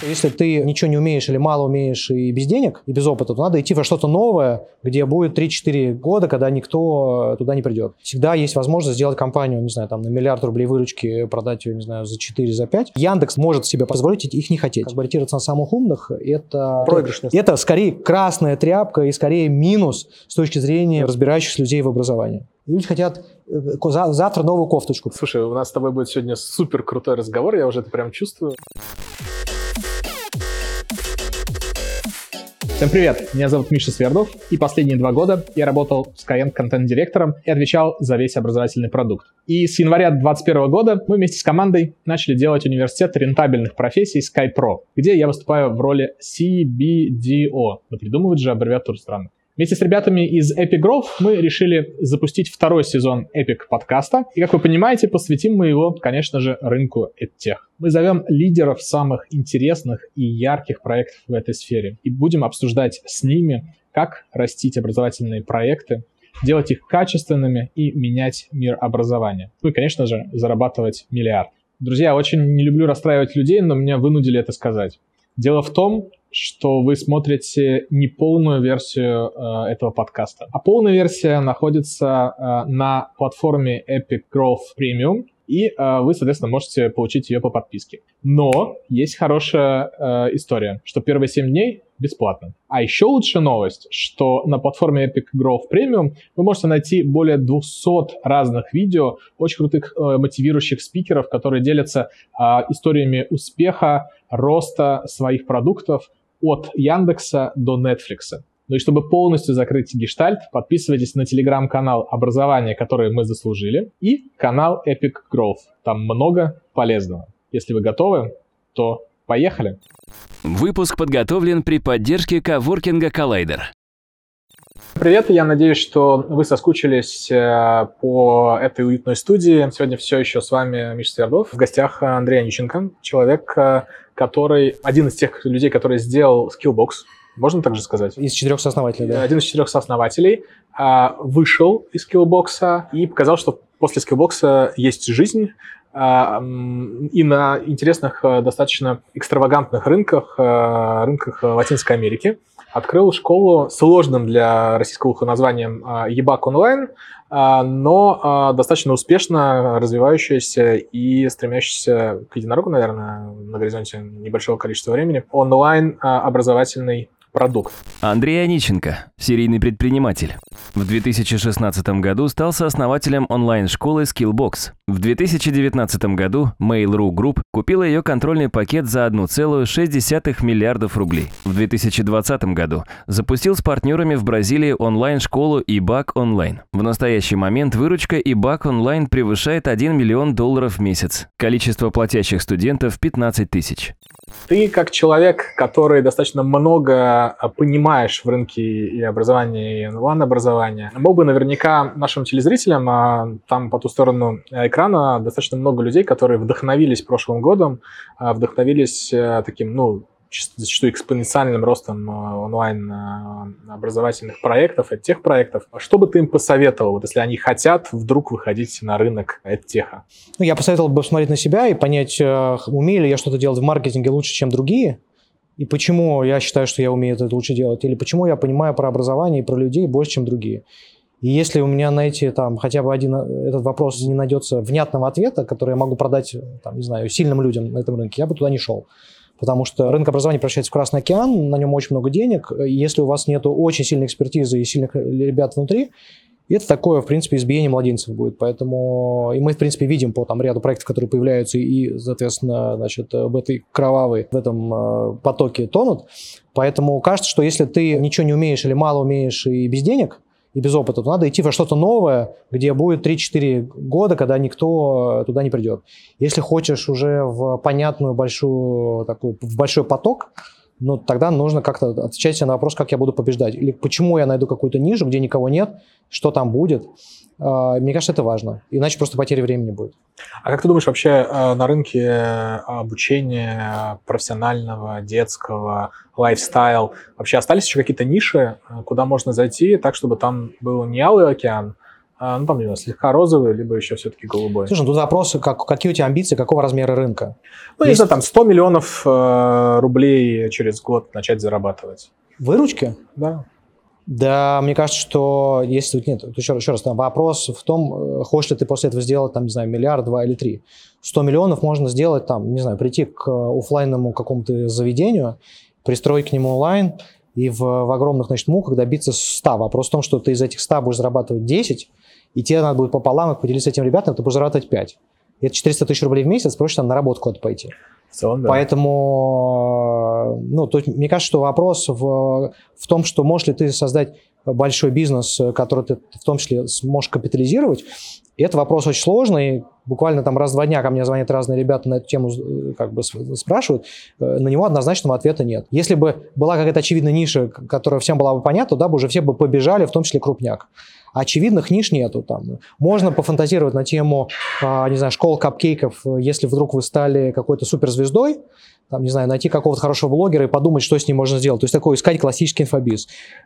Если ты ничего не умеешь или мало умеешь и без денег, и без опыта, то надо идти во что-то новое, где будет 3-4 года, когда никто туда не придет. Всегда есть возможность сделать компанию, не знаю, там на $1 миллиард выручки, продать ее, не знаю, за 4, за 5. Яндекс может себе позволить их не хотеть. Как бы ориентироваться на самых умных, это скорее красная тряпка и скорее минус с точки зрения разбирающихся людей в образовании. Люди хотят завтра новую кофточку. Слушай, у нас с тобой будет сегодня супер крутой разговор, я уже это прям чувствую. Всем привет, меня зовут Миша Свердлов, и последние 2 года я работал в Skyeng контент-директором и отвечал за весь образовательный продукт. И с января 2021 года мы вместе с командой начали делать университет рентабельных профессий SkyPro, где я выступаю в роли CBDO. Да придумывать же аббревиатуру странно. Вместе с ребятами из Epic Growth мы решили запустить 2-й сезон Epic подкаста. И, как вы понимаете, посвятим мы его, конечно же, рынку EdTech. Мы зовем лидеров самых интересных и ярких проектов в этой сфере. И будем обсуждать с ними, как растить образовательные проекты, делать их качественными и менять мир образования. Ну и, конечно же, зарабатывать миллиард. Друзья, очень не люблю расстраивать людей, но меня вынудили это сказать. Дело в том, что вы смотрите не полную версию этого подкаста. А полная версия находится на платформе Epic Growth Premium, и вы, соответственно, можете получить ее по подписке. Но есть хорошая история, что первые 7 дней бесплатно. А еще лучшая новость, что на платформе Epic Growth Premium вы можете найти более 200 разных видео, очень крутых мотивирующих спикеров, которые делятся историями успеха, роста своих продуктов от Яндекса до Netflix. Ну и чтобы полностью закрыть гештальт, подписывайтесь на телеграм-канал «Образование, которое мы заслужили», и канал Epic Growth. Там много полезного. Если вы готовы, то поехали! Выпуск подготовлен при поддержке коворкинга Collider. Привет, я надеюсь, что вы соскучились по этой уютной студии. Сегодня все еще с вами Миша Свердлов. В гостях Андрей Онищенко, человек, который один из тех людей, который сделал Skillbox. Можно так же сказать? Из 4 сооснователей, да. Один из 4 сооснователей вышел из Skillbox и показал, что после Skillbox есть жизнь, и на интересных, достаточно экстравагантных рынках Латинской Америки. Открыл школу с сложным для российского уха названием EBAC Online, но достаточно успешно развивающаяся и стремящаяся к единорогу, наверное, на горизонте небольшого количества времени, онлайн-образовательный продукт. Андрей Онищенко, серийный предприниматель. В 2016 году стал сооснователем онлайн-школы Skillbox. В 2019 году Mail.ru Group купила ее контрольный пакет за 1,6 миллиардов рублей. В 2020 году запустил с партнерами в Бразилии онлайн-школу EBAC Online. В настоящий момент выручка EBAC Online превышает $1 миллион в месяц. Количество платящих студентов 15 тысяч. Ты, как человек, который достаточно много понимаешь в рынке и образования, и онлайн-образования, мог бы наверняка нашим телезрителям, там по ту сторону экрана достаточно много людей, которые вдохновились прошлым годом, вдохновились таким, зачастую экспоненциальным ростом онлайн-образовательных проектов, EdTech проектов. Что бы ты им посоветовал, если они хотят вдруг выходить на рынок EdTech? Я посоветовал бы посмотреть на себя и понять, умею ли я что-то делать в маркетинге лучше, чем другие, и почему я считаю, что я умею это лучше делать, или почему я понимаю про образование и про людей больше, чем другие. И если у меня на эти, хотя бы один этот вопрос не найдется внятного ответа, который я могу продать, сильным людям на этом рынке, я бы туда не шел. Потому что рынок образования превращается в Красный океан, на нем очень много денег. И если у вас нет очень сильной экспертизы и сильных ребят внутри, это такое, в принципе, избиение младенцев будет. Поэтому и мы, в принципе, видим по ряду проектов, которые появляются и, соответственно, в этой кровавой, в этом потоке тонут. Поэтому кажется, что если ты ничего не умеешь или мало умеешь и без денег, и без опыта, то надо идти во что-то новое, где будет 3-4 года, когда никто туда не придет. Если хочешь уже в понятную большой поток, тогда нужно как-то отвечать себе на вопрос, как я буду побеждать. Или почему я найду какую-то нишу, где никого нет, что там будет. Мне кажется, это важно. Иначе просто потери времени будет. А как ты думаешь, вообще на рынке обучения профессионального, детского, лайфстайл, вообще остались еще какие-то ниши, куда можно зайти так, чтобы там был не алый океан, Ну, там, не знаю, слегка розовый, либо еще все-таки голубой. Слушай, тут вопрос, какие у тебя амбиции, какого размера рынка? Ну, если там 100 миллионов рублей через год начать зарабатывать. Выручки? Да. Да, мне кажется, что если тут нет, еще раз, там вопрос в том, хочешь ли ты после этого сделать, там, не знаю, миллиард, 2 или 3. 100 миллионов можно сделать, там, не знаю, прийти к офлайнному какому-то заведению, пристроить к нему онлайн и в огромных, значит, муках добиться 100. Вопрос в том, что ты из этих 100 будешь зарабатывать 10, и тебе надо будет пополам их поделиться с этим ребятам, ты будешь зарабатывать 5. И это 400 тысяч рублей в месяц, проще там на работу куда-то пойти. В целом, да. Поэтому, ну, то есть, мне кажется, что вопрос в том, что можешь ли ты создать большой бизнес, который ты в том числе сможешь капитализировать. И это вопрос очень сложный. Буквально там раз в 2 дня ко мне звонят разные ребята на эту тему, как бы спрашивают. На него однозначного ответа нет. Если бы была какая-то очевидная ниша, которая всем была бы понятна, да, бы уже все бы побежали, в том числе крупняк. Очевидных ниш нету там. Можно пофантазировать на тему, не знаю, школ капкейков, если вдруг вы стали какой-то суперзвездой, там, не знаю, найти какого-то хорошего блогера и подумать, что с ним можно сделать. То есть такой искать классический инфобиз.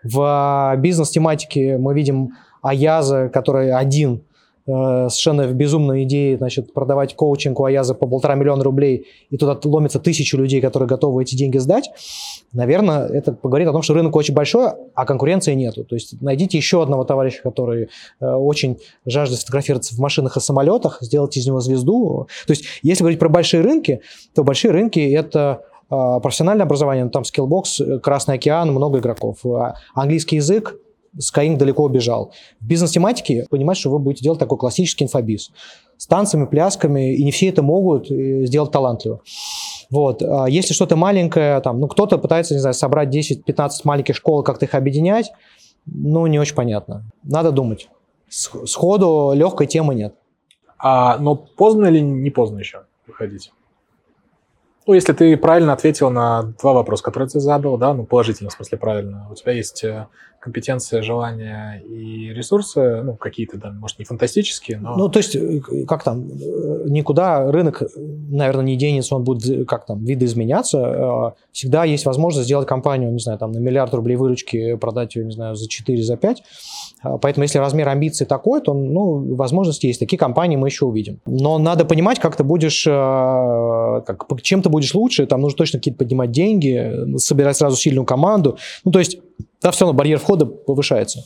В бизнес-тематике мы видим Аяза, который один, совершенно безумной идеей, значит, продавать коучинг у Аяза по 1,5 миллиона рублей, и туда ломится 1000 людей, которые готовы эти деньги сдать. Наверное, это говорит о том, что рынок очень большой, а конкуренции нету. То есть найдите еще одного товарища, который очень жаждет сфотографироваться в машинах и самолетах, сделать из него звезду. То есть если говорить про большие рынки, то большие рынки – это профессиональное образование, там Skillbox, Красный океан, много игроков. Английский язык, Skyeng далеко убежал. В бизнес-тематике понимаете, что вы будете делать такой классический инфобиз с танцами, плясками, и не все это могут сделать талантливо. Вот. Если что-то маленькое, там, ну, кто-то пытается, не знаю, собрать 10-15 маленьких школ, как-то их объединять, ну, не очень понятно. Надо думать. Сходу легкой темы нет. Но поздно или не поздно еще выходить? Ну, если ты правильно ответил на 2 вопроса, которые ты задал, да, ну, положительно, в смысле правильно. У тебя есть компетенция, желания и ресурсы, ну, какие-то, да, может, не фантастические, но... Ну, то есть, как там, никуда рынок, наверное, не денется, он будет, как там, видоизменяться. Всегда есть возможность сделать компанию, не знаю, там, на 1 миллиард рублей выручки, продать ее, не знаю, за 4, за 5. Поэтому, если размер амбиций такой, то, ну, возможности есть. Такие компании мы еще увидим. Но надо понимать, как ты будешь, чем ты будешь лучше. Там нужно точно какие-то поднимать деньги, собирать сразу сильную команду. Ну, то есть, да, все равно барьер входа повышается.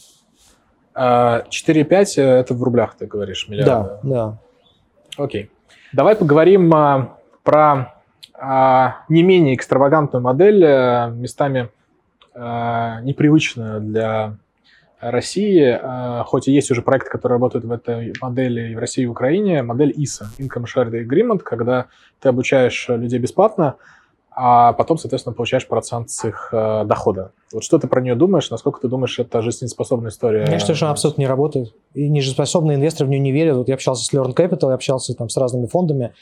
4,5 – это в рублях, ты говоришь, миллиарда? Да. Окей. Давай поговорим про не менее экстравагантную модель, местами непривычную для России, хоть и есть уже проекты, которые работают в этой модели и в России, и в Украине, модель ISA, Income Shared Agreement, когда ты обучаешь людей бесплатно, а потом, соответственно, получаешь процент с их дохода. Вот что ты про нее думаешь? Насколько ты думаешь, это жизнеспособная история? Я считаю, что она абсолютно не работает. И нежизнеспособные инвесторы в нее не верят. Вот я общался с Learn Capital, я общался там с разными фондами.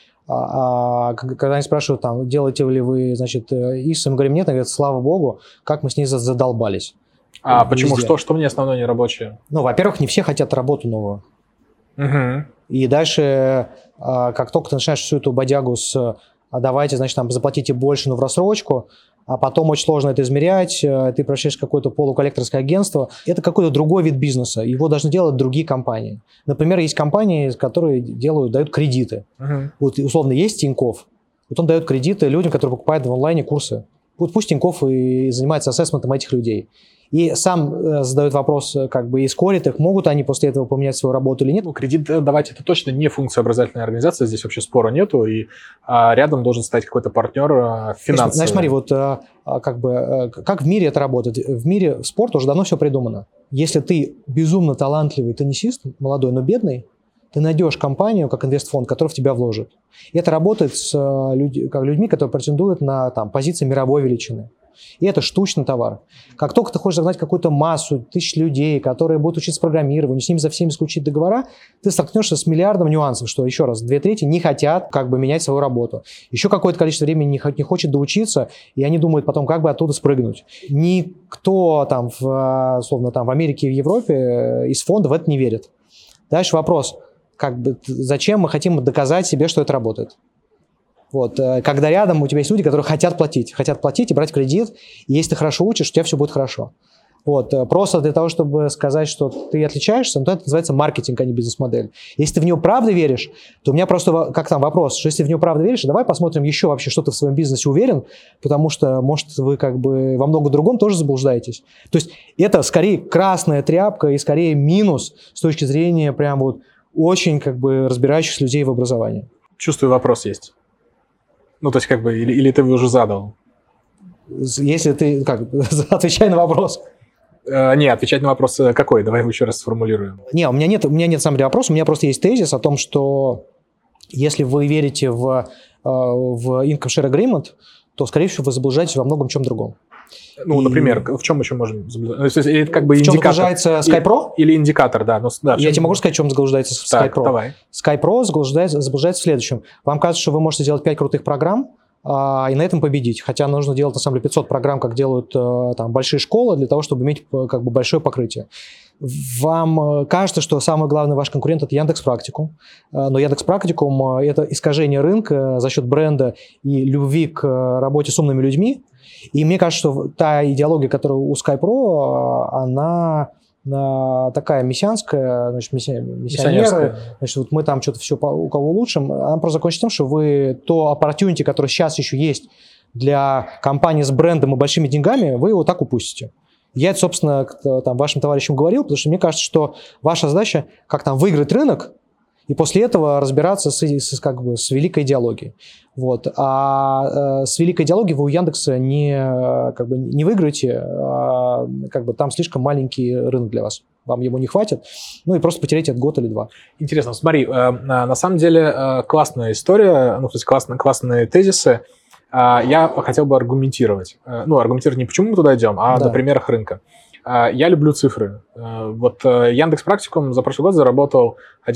Когда они спрашивают, там, делаете ли вы, значит, ISA, мы говорим, нет, они говорят, слава богу, как мы с ней задолбались. Почему? Что мне основное нерабочее? Ну, во-первых, не все хотят работу новую. Угу. И дальше, как только ты начинаешь всю эту бодягу давайте, значит, там, заплатите больше, но в рассрочку, а потом очень сложно это измерять, ты прощаешь какое-то полуколлекторское агентство. Это какой-то другой вид бизнеса, его должны делать другие компании. Например, есть компании, которые дают кредиты. Угу. Вот, условно, есть Тинькофф, вот он дает кредиты людям, которые покупают в онлайне курсы. Вот пусть Тинькофф и занимается ассессментом этих людей. И сам задает вопрос, как бы, и скорит их, могут они после этого поменять свою работу или нет. Ну, кредит давать – это точно не функция образовательной организации, здесь вообще спора нету, и рядом должен стоять какой-то партнер финансовый. Знаешь, смотри, вот как в мире это работает. В мире спорта уже давно все придумано. Если ты безумно талантливый теннисист, молодой, но бедный, ты найдешь компанию, как инвестфонд, который в тебя вложит. И это работает с людьми, которые претендуют на там, позиции мировой величины. И это штучный товар. Как только ты хочешь загнать какую-то массу, тысяч людей, которые будут учиться программированию, с ними за всеми заключить договора, ты столкнешься с миллиардом нюансов, что, еще раз, 2/3 не хотят как бы менять свою работу. Еще какое-то количество времени не хочет доучиться, и они думают потом, как бы оттуда спрыгнуть. Никто там, условно, там в Америке и в Европе из фонда в это не верит. Дальше вопрос, как бы, зачем мы хотим доказать себе, что это работает? Вот, когда рядом у тебя есть люди, которые хотят платить и брать кредит, и если ты хорошо учишь, у тебя все будет хорошо. Вот, просто для того, чтобы сказать, что ты отличаешься, это называется маркетинг, а не бизнес-модель. Если ты в нее правда веришь, то у меня просто, как там вопрос, что если в нее правда веришь, давай посмотрим еще вообще, что ты в своем бизнесе уверен, потому что, может, вы как бы во много другом тоже заблуждаетесь. То есть это скорее красная тряпка и скорее минус с точки зрения прям вот очень как бы разбирающихся людей в образовании. Чувствую, вопрос есть. Ну, то есть как бы, или ты его уже задал? Если ты, отвечай на вопрос. Не, отвечать на вопрос какой? Давай его еще раз сформулируем. Не, у меня нет на самом деле вопроса, у меня просто есть тезис о том, что если вы верите в Income Share Agreement, то, скорее всего, вы заблуждаетесь во многом чем другом. Ну, например, в чем еще можем заблуждаться? Или как бы в чем индикатор? заблуждается SkyPro? Или индикатор, да. Я тебе могу сказать, в чем заблуждается SkyPro. Давай. SkyPro заблуждается в следующем. Вам кажется, что вы можете сделать 5 крутых программ, и на этом победить. Хотя нужно делать, на самом деле, 500 программ, как делают там большие школы, для того, чтобы иметь как бы большое покрытие. Вам кажется, что самый главный ваш конкурент – это Яндекс.Практикум. Но Яндекс.Практикум – это искажение рынка за счет бренда и любви к работе с умными людьми. И мне кажется, что та идеология, которая у SkyPro, она такая мессианская, значит, миссионеры, значит, вот мы там что-то все у кого улучшим, она просто закончится тем, что вы то opportunity, которое сейчас еще есть для компании с брендом и большими деньгами, вы его так упустите. Я это, собственно, там, вашим товарищам говорил, потому что мне кажется, что ваша задача как там выиграть рынок, и после этого разбираться с великой идеологией. Вот. А с великой идеологией вы у Яндекса не выиграете, там слишком маленький рынок для вас. Вам его не хватит, ну и просто потеряете год или два. Интересно, смотри, на самом деле классная история, ну, то есть классные тезисы. Я хотел бы аргументировать. Ну, аргументировать не почему мы туда идем, а на примерах рынка. Я люблю цифры. Вот Яндекс.Практикум за прошлый год заработал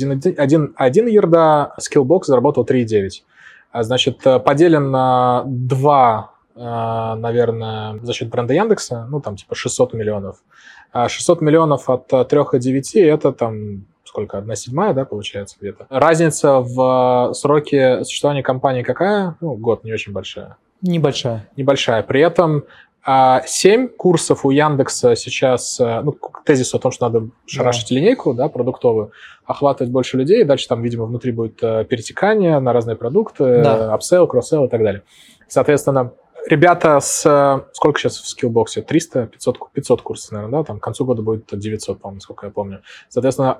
1 ярда, Skillbox заработал 3,9. Значит, поделим на 2, наверное, за счет бренда Яндекса, ну, там, типа 600 миллионов. 600 миллионов от 3,9 это там сколько, 1/7, да, получается где-то. Разница в сроке существования компании какая? Ну, год не очень большая. Небольшая. При этом 7 курсов у Яндекса сейчас, ну, тезис о том, что надо шарашить линейку, да, продуктовую, охватывать больше людей, дальше там, видимо, внутри будет перетекание на разные продукты, апсейл, кросс-селл и так далее. Соответственно, ребята сколько сейчас в Skillbox? 300, 500 курсов, наверное, да, там к концу года будет 900, по-моему, сколько я помню. Соответственно,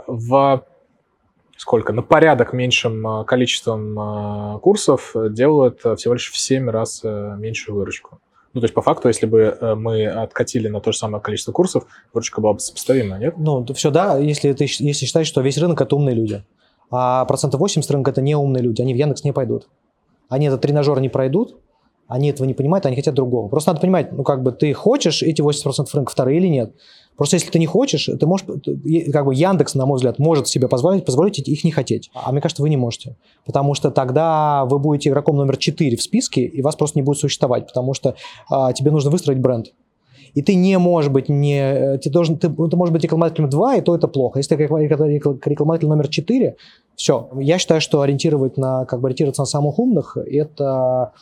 на порядок меньшим количеством курсов делают всего лишь в 7 раз меньшую выручку. Ну, то есть, по факту, если бы мы откатили на то же самое количество курсов, выручка была бы сопоставима, нет? Ну, все, да, если считать, что весь рынок – это умные люди, а 80% рынка – это не умные люди, они в Яндекс не пойдут. Они этот тренажер не пройдут, они этого не понимают, они хотят другого. Просто надо понимать, ну, как бы ты хочешь эти 80% рынка вторые или нет. Просто если ты не хочешь, ты можешь, как бы Яндекс, на мой взгляд, может себе позволить их не хотеть. А мне кажется, вы не можете. Потому что тогда вы будете игроком номер 4 в списке, и вас просто не будет существовать, потому что тебе нужно выстроить бренд. И ты не можешь быть ты можешь быть рекламодателем 2, и то это плохо. Если ты рекламодатель номер 4, все. Я считаю, что ориентироваться на самых умных, это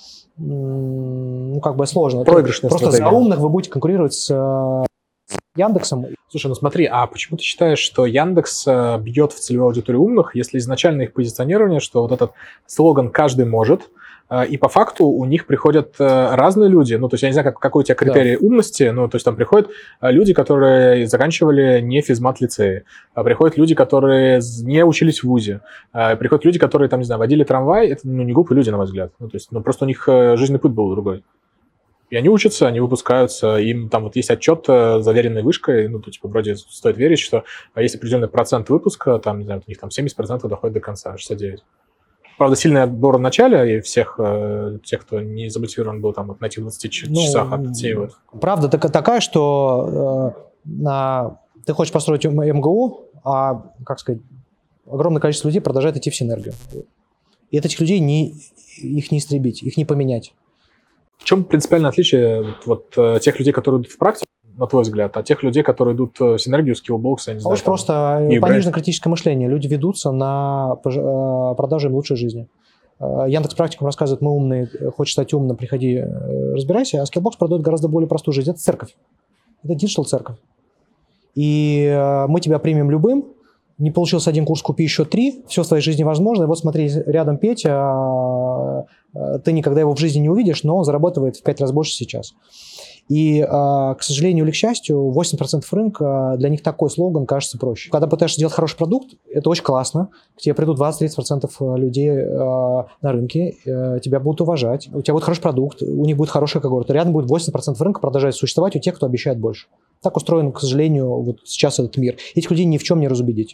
сложно. Проигрышная просто стратегия. за умных вы будете конкурировать с Яндексом. Слушай, ну смотри, а почему ты считаешь, что Яндекс бьет в целевую аудиторию умных, если изначально их позиционирование, что вот этот слоган «каждый может», и по факту у них приходят разные люди, ну, то есть я не знаю, какой у тебя критерий умности, ну, то есть там приходят люди, которые заканчивали не физмат-лицеи, приходят люди, которые не учились в вузе, приходят люди, которые, там, не знаю, водили трамвай, это, ну, не глупые люди, на мой взгляд, ну, то есть, ну, просто у них жизненный путь был другой. И они учатся, они выпускаются, им там вот есть отчет, заверенный вышкой, ну, то, типа, вроде стоит верить, что есть определенный процент выпуска, там, не знаю, у них там 70% доходит до конца, 69%. Правда, сильный отбор в начале, и всех тех, кто не замотивирован был там вот на этих 20 часах отсеивают. Правда такая, что ты хочешь построить МГУ, а, как сказать, огромное количество людей продолжает идти в синергию. И этих людей их не истребить, их не поменять. В чем принципиальное отличие вот тех людей, которые идут в практику, на твой взгляд, от тех людей, которые идут в синергию, Skillbox, я не знаю. Очень просто пониженное критическое мышление. Люди ведутся на продажу им лучшей жизни. Яндекс.Практикум рассказывает, мы умные, хочешь стать умным, приходи, разбирайся, а Skillbox продает гораздо более простую жизнь. Это церковь. Это диджитал-церковь. и мы тебя примем любым. Не получился один курс, купи еще 3. Все в твоей жизни возможно. И вот смотри, рядом Петя, ты никогда его в жизни не увидишь, но он зарабатывает в 5 раз больше сейчас. И, к сожалению или к счастью, 80% рынка, для них такой слоган кажется проще. Когда пытаешься делать хороший продукт, это очень классно. К тебе придут 20-30% людей на рынке, тебя будут уважать. У тебя будет хороший продукт, у них будет хорошая когорта. Рядом будет 80% рынка продолжать существовать у тех, кто обещает больше. Так устроен, к сожалению, вот сейчас этот мир. Этих людей ни в чем не разубедить.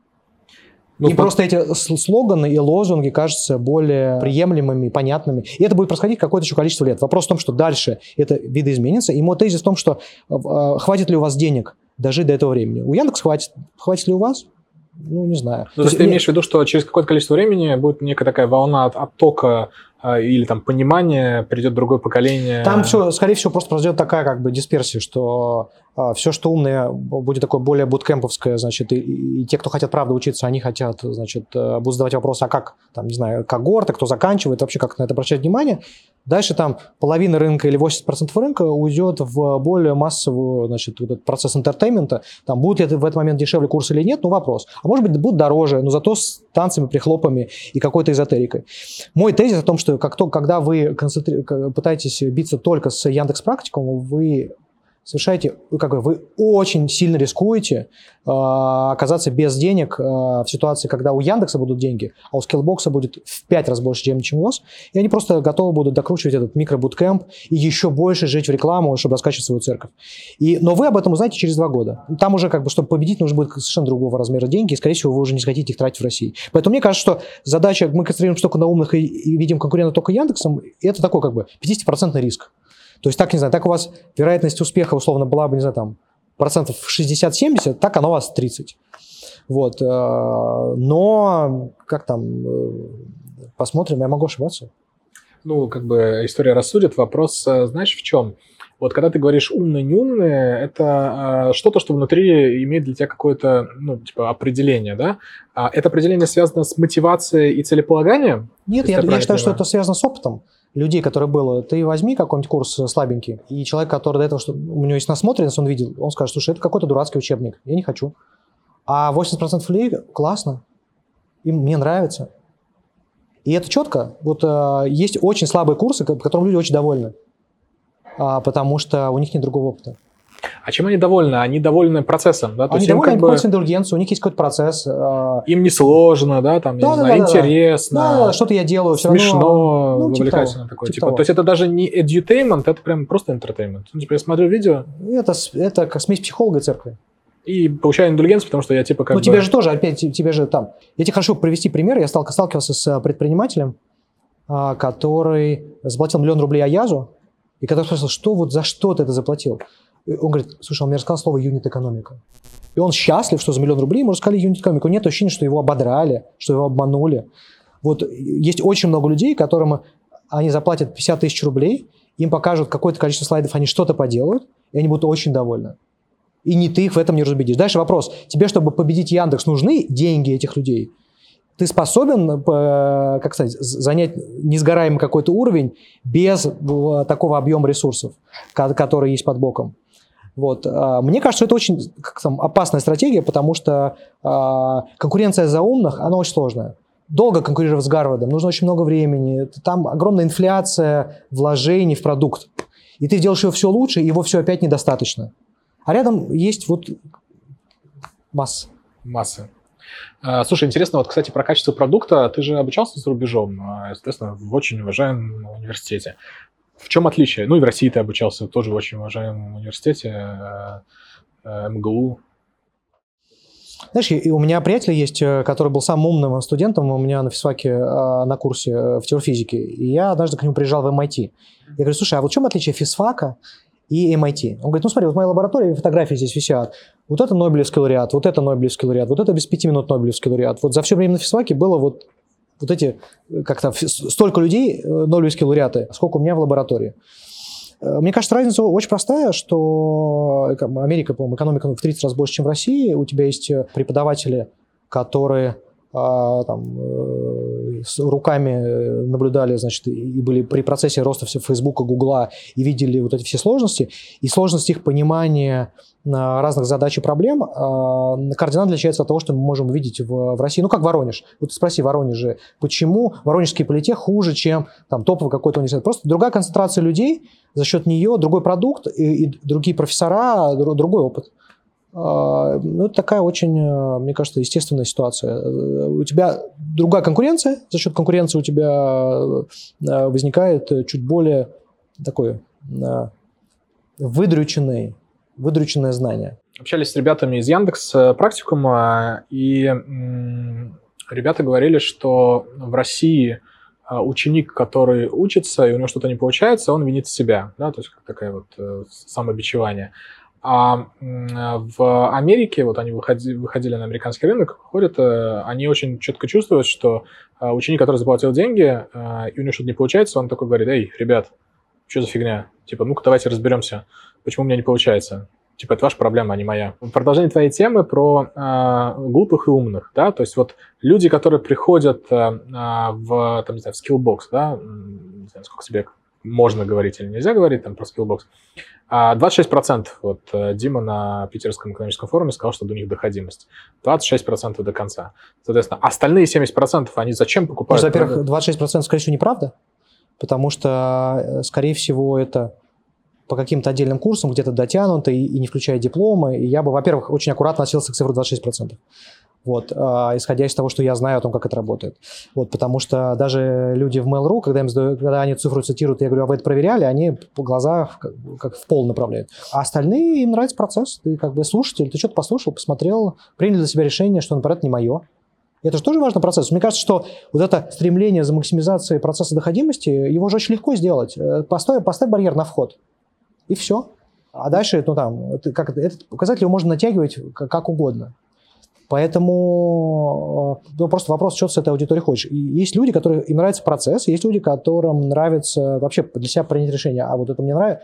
Им просто эти слоганы и лозунги кажутся более приемлемыми, понятными. И это будет происходить какое-то еще количество лет. Вопрос в том, что дальше это видоизменится. И мой тезис в том, что хватит ли у вас денег дожить до этого времени. У Яндекса хватит. Хватит ли у вас? Ну, не знаю. То есть ты имеешь в виду, что через какое-то количество времени будет некая такая волна оттока или там понимания, придет другое поколение? Там все, скорее всего, просто произойдет такая как бы дисперсия, что все, что умное, будет такое более буткемповское, значит, и те, кто хотят правда учиться, они хотят, значит, будут задавать вопросы, а как, там, не знаю, когорты, кто заканчивает, вообще как на это обращать внимание. Дальше там половина рынка или 80% рынка уйдет в более массовый, значит, вот этот процесс интертеймента. Там будет ли это в этот момент дешевле курс или нет, ну вопрос. А может быть, будет дороже, но зато с танцами, прихлопами и какой-то эзотерикой. Мой тезис о том, что когда вы пытаетесь биться только с Яндекс.Практикумом, вы совершаете, вы очень сильно рискуете оказаться без денег в ситуации, когда у Яндекса будут деньги, а у Skillbox будет в 5 раз больше, чем у вас, и они просто готовы будут докручивать этот микробуткэмп и еще больше жечь в рекламу, чтобы раскачивать свою церковь. Но вы об этом узнаете через 2 года. Там уже, чтобы победить, нужно будет совершенно другого размера деньги, и, скорее всего, вы уже не захотите их тратить в России. Поэтому мне кажется, что задача, мы концентрируемся только на умных и видим конкурента только Яндексом, и это такой 50% риск. То есть так, не знаю, так у вас вероятность успеха условно была бы, не знаю, там, процентов 60-70, так она у вас 30. Вот. Но, как там, посмотрим, я могу ошибаться. Ну, история рассудит. Вопрос, знаешь, в чем? Вот когда ты говоришь умный-неумный, это что-то, что внутри имеет для тебя какое-то, определение, да? А это определение связано с мотивацией и целеполаганием? Нет, я считаю, что это связано с опытом людей, которые было. Ты возьми какой-нибудь курс слабенький, и человек, который до этого, что у него есть насмотренность, он видел, он скажет, слушай, это какой-то дурацкий учебник, я не хочу. А 80% людей классно, им мне нравится. И это четко. Вот есть очень слабые курсы, которым люди очень довольны, потому что у них нет другого опыта. А чем они довольны? Они довольны процессом, да? Они довольны, они пользуются индульгенцией, у них есть какой-то процесс. Им не сложно, да, там, я не знаю, интересно. Да, что-то я делаю, все смешно, равно. увлекательно такое. То есть это даже не edutainment, это прям просто entertainment. Я смотрю видео. Это как смесь психолога и церкви. И получаю индульгенцию, потому что я тебе же тоже, опять, тебе же там... Я тебе хочу привести пример. Я сталкивался с предпринимателем, который заплатил $1 миллион Аязу, и когда спросил, за что ты это заплатил? Он говорит, слушай, он мне рассказал слово юнит-экономика. И он счастлив, что за $1 миллион ему рассказали юнит-экономику. Нет ощущения, что его ободрали, что его обманули. Вот есть очень много людей, которым они заплатят 50 тысяч рублей, им покажут какое-то количество слайдов, они что-то поделают, и они будут очень довольны. И не ты их в этом не разубедишь. Дальше вопрос. Тебе, чтобы победить Яндекс, нужны деньги этих людей? Ты способен, занять несгораемый какой-то уровень без такого объема ресурсов, который есть под боком? Вот. Мне кажется, это очень опасная стратегия, потому что конкуренция за умных, она очень сложная. Долго конкурировать с Гарвардом, нужно очень много времени, там огромная инфляция вложений в продукт. И ты делаешь его все лучше, и его все опять недостаточно. А рядом есть масса. Масса. Слушай, интересно, кстати, про качество продукта. Ты же обучался за рубежом, естественно, в очень уважаемом университете. В чем отличие? И в России ты обучался тоже в очень уважаемом университете, МГУ. Знаешь, и у меня приятель есть, который был самым умным студентом у меня на физфаке на курсе в теорфизике. И я однажды к нему приезжал в MIT. Я говорю, слушай, а в чем отличие физфака и MIT? Он говорит, смотри, в моей лаборатории фотографии здесь висят. Вот это Нобелевский лауреат, вот это Нобелевский лауреат, вот это без 5 минут Нобелевский лауреат. Вот за все время на физфаке было вот эти, столько людей, Нобелевские лауреаты, сколько у меня в лаборатории. Мне кажется, разница очень простая, что Америка, по-моему, экономика в 30 раз больше, чем в России. У тебя есть преподаватели, которые с руками наблюдали, значит, и были при процессе роста Фейсбука, Гугла, и видели вот эти все сложности, и сложность их понимания разных задач и проблем кардинально отличается от того, что мы можем видеть в России. Ну, как Воронеж. Вот спроси в Воронеже, почему воронежский политех хуже, чем там топовый какой-то университет. Просто другая концентрация людей, за счет нее другой продукт и другие профессора, другой опыт. Ну, это такая очень, мне кажется, естественная ситуация. У тебя другая конкуренция, за счет конкуренции у тебя возникает чуть более такое выдрюченное знание. Общались с ребятами из Яндекс практикума, и ребята говорили, что в России ученик, который учится, и у него что-то не получается, он винит себя, да, то есть как такое вот самобичевание. А в Америке, вот они выходили на американский рынок, ходят, они очень четко чувствуют, что ученик, который заплатил деньги, и у него что-то не получается, он такой говорит: эй, ребят, что за фигня? Типа, ну-ка давайте разберемся, почему у меня не получается. Типа, это ваша проблема, а не моя. В продолжение твоей темы про глупых и умных, да, то есть вот люди, которые приходят в, там, не знаю, в Skillbox, да, не знаю, сколько себе можно говорить или нельзя говорить там про Skillbox, 26%, вот Дима на Питерском экономическом форуме сказал, что у них доходимость, 26% до конца. Соответственно, остальные 70% они зачем покупают? Ну, во-первых, 26% скорее всего неправда, потому что, скорее всего, это по каким-то отдельным курсам где-то дотянуто и не включая дипломы. И я бы, во-первых, очень аккуратно относился к цифре 26%. Вот, исходя из того, что я знаю о том, как это работает. Вот, потому что даже люди в Mail.ru, когда они цифру цитируют, я говорю: а вы это проверяли? Они по глаза как в пол направляют. А остальные, им нравится процесс. Ты как бы слушатель, ты что-то послушал, посмотрел, принял для себя решение, что, например, это не мое. И это же тоже важный процесс. Мне кажется, что вот это стремление за максимизацией процесса доходимости, его же очень легко сделать. Поставь барьер на вход. И все. А дальше, ну, там, этот показатель его можно натягивать как угодно. Поэтому просто вопрос, что ты с этой аудиторией хочешь. И есть люди, которым им нравится процесс, есть люди, которым нравится вообще для себя принять решение: а вот это мне нравится,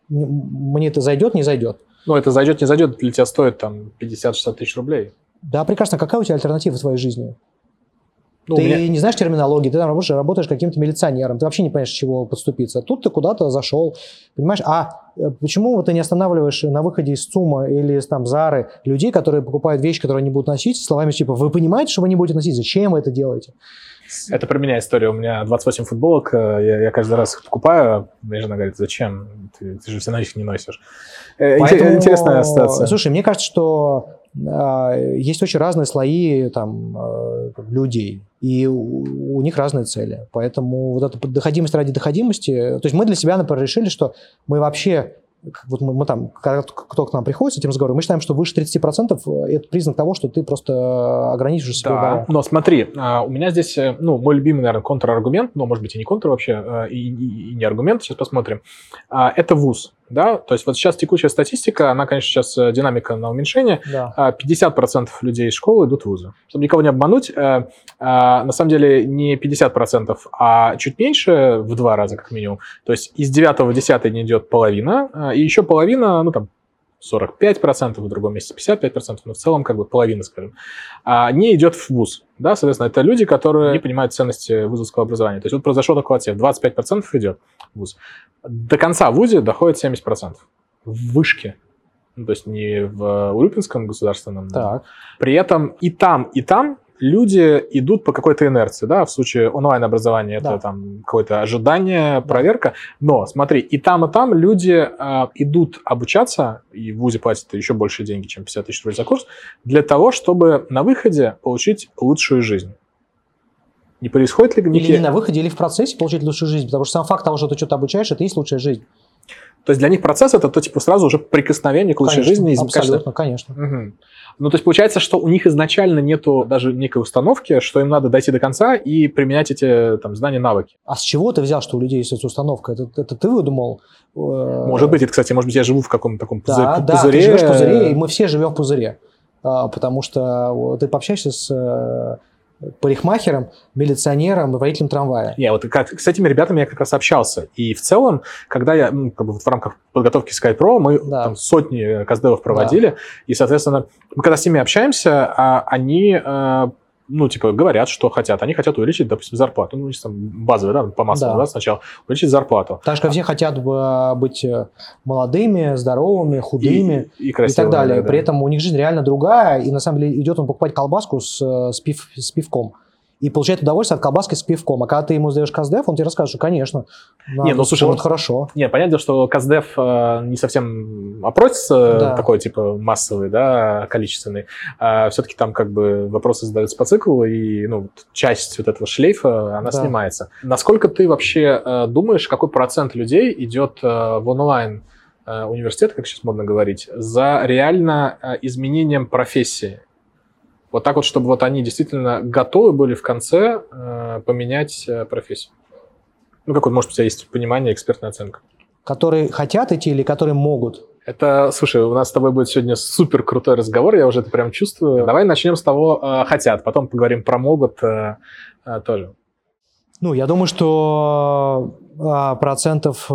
мне это зайдет, не зайдет. Ну, это зайдет, не зайдет, для тебя стоит там 50-60 тысяч рублей. Да, прекрасно. Какая у тебя альтернатива в твоей жизни? Ну, ты не знаешь терминологии, ты там работаешь каким-то милиционером, ты вообще не понимаешь, с чего подступиться. Тут ты куда-то зашел, понимаешь? А почему вот ты не останавливаешь на выходе из ЦУМа или из там Зары людей, которые покупают вещи, которые они будут носить, словами типа: вы понимаете, что вы не будете носить, зачем вы это делаете? Это про меня история. У меня 28 футболок, я каждый раз их покупаю. Моя жена говорит: зачем? Ты же все на них не носишь. Поэтому, интересная ситуация. Слушай, мне кажется, что есть очень разные слои там людей, и у них разные цели. Поэтому вот эта доходимость ради доходимости... То есть мы для себя, например, решили, что мы вообще... Вот мы там, когда кто к нам приходит с этим разговором, мы считаем, что выше 30% это признак того, что ты просто ограничиваешь себя. Да, но смотри, у меня здесь, ну, мой любимый, наверное, контраргумент, но, может быть, и не контр вообще, и не аргумент, сейчас посмотрим, это вуз. Да, то есть вот сейчас текущая статистика, она, конечно, сейчас динамика на уменьшение. Да. 50% людей из школы идут в вузы. Чтобы никого не обмануть, на самом деле не 50%, а чуть меньше, в 2 раза как минимум. То есть из 9 в 10 не идет половина, и еще половина, ну там 45%, в другом месте 55%, но в целом как бы половина, скажем, не идет в вуз. Да, соответственно, это люди, которые не понимают ценности вузовского образования. То есть вот произошел такой отсев, 25% идет в вуз. До конца в вузе доходит 70%. В вышке. Ну, то есть не в Урюпинском государственном. Так. При этом и там люди идут по какой-то инерции, да, в случае онлайн-образования это там какое-то ожидание, проверка, но смотри, и там люди идут обучаться, и в вузе платят еще больше деньги, чем 50 тысяч рублей за курс, для того, чтобы на выходе получить лучшую жизнь. Не происходит ли... Или не на выходе, или в процессе получить лучшую жизнь, потому что сам факт того, что ты что-то обучаешь, это и есть лучшая жизнь. То есть для них процесс это то, типа, сразу уже прикосновение к лучшей жизни. Абсолютно, конечно. Угу. Ну, то есть получается, что у них изначально нету даже некой установки, что им надо дойти до конца и применять эти там знания, навыки. А с чего ты взял, что у людей есть эта установка? Это ты выдумал? Может быть, это, кстати, может быть, я живу в каком-то таком пузыре. Да, ты живешь в пузыре, и мы все живем в пузыре. Потому что ты пообщаешься с парикмахером, милиционером и водителем трамвая. Не, вот с этими ребятами я как раз общался. И в целом, когда я, как бы в рамках подготовки SkyPro, мы там сотни каздевов проводили, и, соответственно, мы когда с ними общаемся, они говорят, что хотят. Они хотят увеличить, допустим, зарплату. Там базовый, да, по массовому, да, сначала увеличить зарплату. Так что все хотят быть молодыми, здоровыми, худыми и так далее. Да. При этом у них жизнь реально другая, и на самом деле идет он покупать колбаску с пивком. И получает удовольствие от колбаски с пивком. А когда ты ему сдаешь КСДФ, он тебе расскажет, что, конечно, слушай, это хорошо. Понятно, что КСДФ не совсем опрос такой, типа, массовый, да, количественный. Все-таки там как бы вопросы задаются по циклу, и часть вот этого шлейфа, она снимается. Насколько ты вообще думаешь, какой процент людей идет в онлайн университет, как сейчас модно говорить, за реально изменением профессии? Вот так вот, чтобы вот они действительно готовы были в конце поменять профессию. Какое, может, у тебя есть понимание, экспертная оценка? Которые хотят идти или которые могут? Слушай, у нас с тобой будет сегодня супер крутой разговор, я уже это прям чувствую. Давай начнем с того, хотят, потом поговорим про могут тоже. Я думаю, что процентов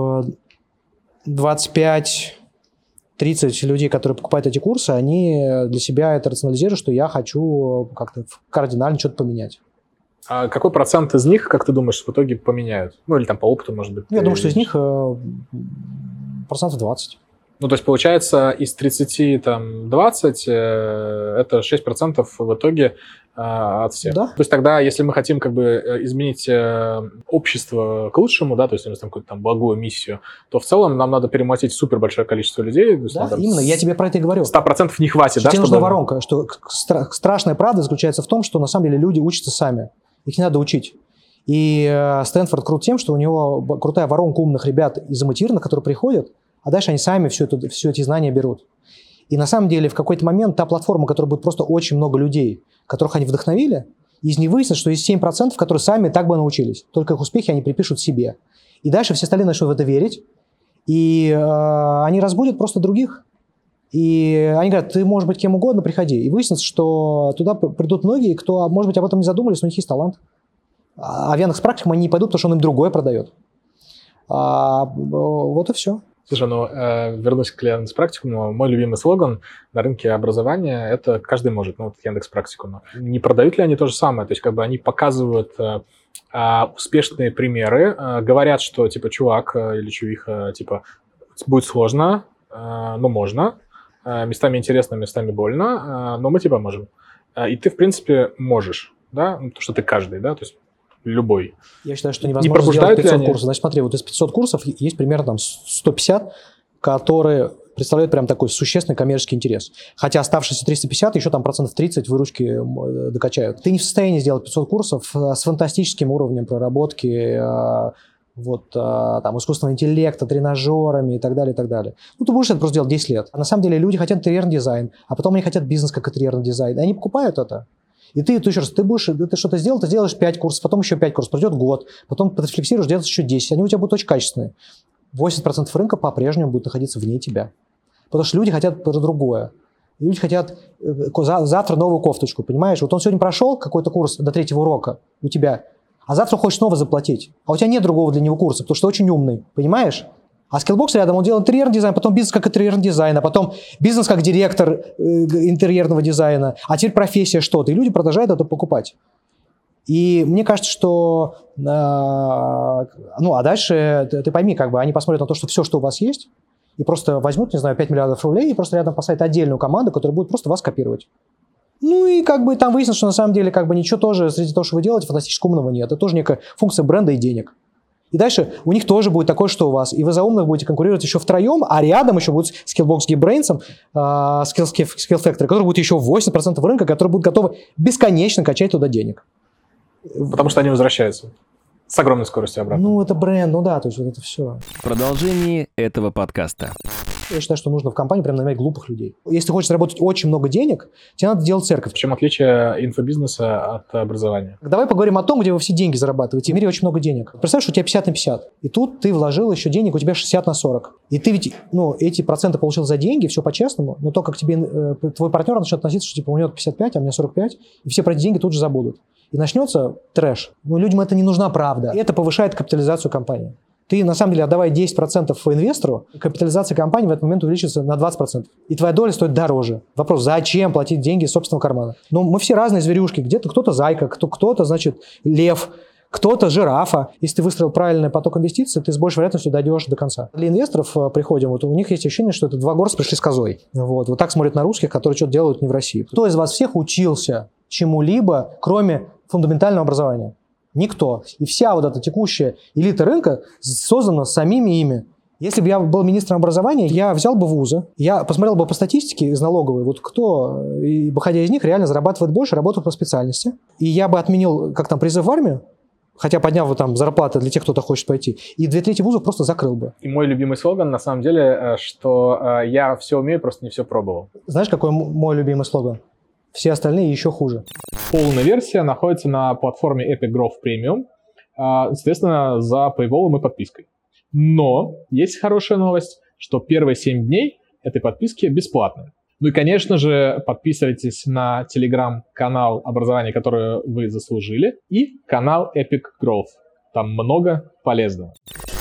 25... 30 людей, которые покупают эти курсы, они для себя это рационализируют, что я хочу как-то кардинально что-то поменять. А какой процент из них, как ты думаешь, в итоге поменяют? Или там по опыту, может быть? Я думаю, что из них процентов 20. То есть, получается, из 30, 20, это 6% в итоге от всех. Да. То есть тогда, если мы хотим как бы изменить общество к лучшему, да, то есть у нас там какую-то благую миссию, то в целом нам надо перемолотить супер большое количество людей. Да, именно, я тебе про это и говорю. 100% не хватит, тебе нужна воронка, что страшная правда заключается в том, что на самом деле люди учатся сами. Их не надо учить. И Стэнфорд крут тем, что у него крутая воронка умных ребят и замотивированных, которые приходят, а дальше они сами все эти знания берут. И на самом деле в какой-то момент та платформа, которая будет просто очень много людей, которых они вдохновили, из них выяснится, что есть 7%, которые сами так бы научились. Только их успехи они припишут себе. И дальше все остальные начнут в это верить, и они разбудят просто других. И они говорят, ты можешь быть кем угодно, приходи. И выяснится, что туда придут многие, кто, может быть, об этом не задумались, но у них есть талант. А в Яндекс.Практикум они не пойдут, потому что он им другое продает. Вот и все. Слушай, вернусь к Яндекс.Практикуму. Мой любимый слоган на рынке образования – это «каждый может». Яндекс.Практикум. Не продают ли они то же самое? То есть как бы они показывают успешные примеры, говорят, что типа чувак или чувиха, типа будет сложно, но можно, местами интересно, местами больно, но мы тебе поможем. И ты, в принципе, можешь, да, потому что ты каждый, да, то есть любой. Я считаю, что невозможно сделать 500 курсов. Значит, смотри, вот из 500 курсов есть примерно там 150, которые представляют прям такой существенный коммерческий интерес. Хотя оставшиеся 350 еще там процентов 30 выручки докачают. Ты не в состоянии сделать 500 курсов с фантастическим уровнем проработки, там, искусственного интеллекта, тренажерами и так далее, и так далее. Ты будешь это просто делать 10 лет. А на самом деле люди хотят интерьерный дизайн, а потом они хотят бизнес как интерьерный дизайн. И они покупают это. И ты что-то сделал, ты сделаешь 5 курсов, потом еще 5 курсов, пройдет год, потом подрефлексируешь, делаешь еще 10, они у тебя будут очень качественные. 80% рынка по-прежнему будет находиться вне тебя. Потому что люди хотят про другое. Люди хотят завтра новую кофточку, понимаешь? Вот он сегодня прошел какой-то курс до 3-го урока у тебя, а завтра он хочет снова заплатить. А у тебя нет другого для него курса, потому что очень умный, понимаешь? А Skillbox рядом, он делает интерьерный дизайн, потом бизнес как интерьерный дизайн, а потом бизнес как директор интерьерного дизайна, а теперь профессия что-то. И люди продолжают это покупать. И мне кажется, что... а дальше ты пойми, как бы они посмотрят на то, что все, что у вас есть, и просто возьмут, 5 миллиардов рублей и просто рядом поставят отдельную команду, которая будет просто вас копировать. И как бы там выяснится, что на самом деле как бы ничего тоже среди того, что вы делаете, фантастически умного нет. Это тоже некая функция бренда и денег. И дальше у них тоже будет такое, что у вас. И вы за умных будете конкурировать еще втроем, а рядом еще будет Skillbox Geekbrains, Skill Factory, который будет еще 80% рынка, которые будут готовы бесконечно качать туда денег. Потому что они возвращаются с огромной скоростью обратно. Это бренд, то есть вот это все. В продолжении этого подкаста. Я считаю, что нужно в компании прям нанимать глупых людей. Если ты хочешь заработать очень много денег, тебе надо делать церковь. В чем отличие инфобизнеса от образования? Давай поговорим о том, где вы все деньги зарабатываете. В мире очень много денег. Представь, что у тебя 50/50. И тут ты вложил еще денег, у тебя 60/40. И ты ведь, эти проценты получил за деньги, все по-честному, но то, как тебе твой партнер начнет относиться, что у него 55, а у меня 45, и все про эти деньги тут же забудут. И начнется трэш. Людям это не нужна правда. И это повышает капитализацию компании. Ты, на самом деле, отдавая 10% инвестору, капитализация компании в этот момент увеличится на 20%. И твоя доля стоит дороже. Вопрос, зачем платить деньги из собственного кармана? Ну, мы все разные зверюшки. Где-то кто-то зайка, кто-то, значит, лев, кто-то жирафа. Если ты выстроил правильный поток инвестиций, ты с большей вероятностью дойдешь до конца. Для инвесторов приходим, вот у них есть ощущение, что это два горца пришли с козой. Вот так смотрят на русских, которые что-то делают не в России. Кто из вас всех учился чему-либо, кроме фундаментального образования? Никто. И вся вот эта текущая элита рынка создана самими ими. Если бы я был министром образования, я взял бы вузы, я посмотрел бы по статистике из налоговой, вот кто, и, выходя из них, реально зарабатывает больше, работает по специальности. И я бы отменил, как там, призыв в армию, хотя поднял бы там зарплаты для тех, кто-то хочет пойти, и 2/3 вузов просто закрыл бы. И мой любимый слоган, на самом деле, что я все умею, просто не все пробовал. Знаешь, какой мой любимый слоган? Все остальные еще хуже. Полная версия находится на платформе Epic Growth Premium, соответственно, за paywall и подпиской. Но есть хорошая новость, что первые 7 дней этой подписки бесплатны. Ну и, конечно же, подписывайтесь на телеграм-канал образования, которое вы заслужили, и канал Epic Growth. Там много полезного.